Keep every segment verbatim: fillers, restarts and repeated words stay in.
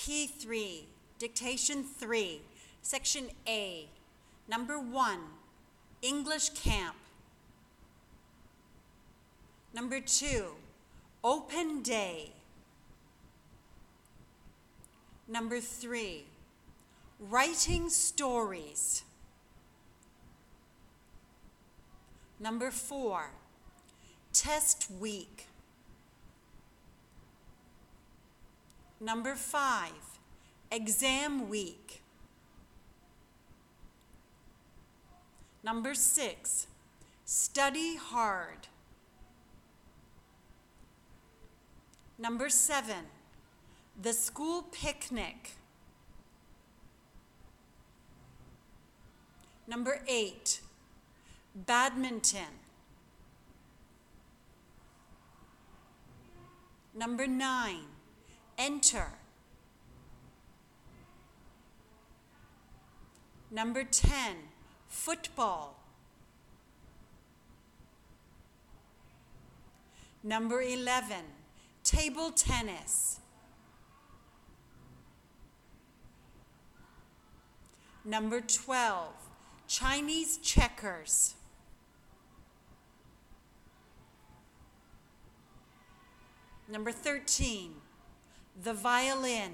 P three, Dictation three, Section A. Number one, English Camp. Number two, Open Day. Number three, Writing Stories. Number four, Test Week. Number five, Exam Week. Number six, Study Hard. Number seven, the school picnic. Number eight, badminton. Number nine, enter. Number ten, football. Number eleven, table tennis. Number twelve, Chinese checkers. Number thirteen, the violin.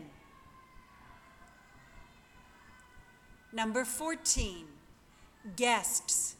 Number fourteen, guests.